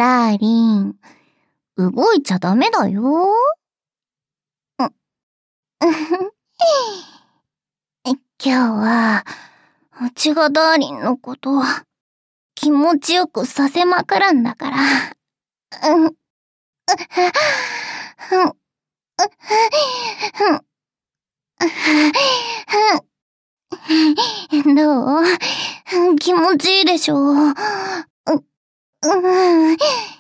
ダーリン、動いちゃダメだよ。今日は、うちがダーリンのことを気持ちよくさせまくるんだから。どう？気持ちいいでしょ？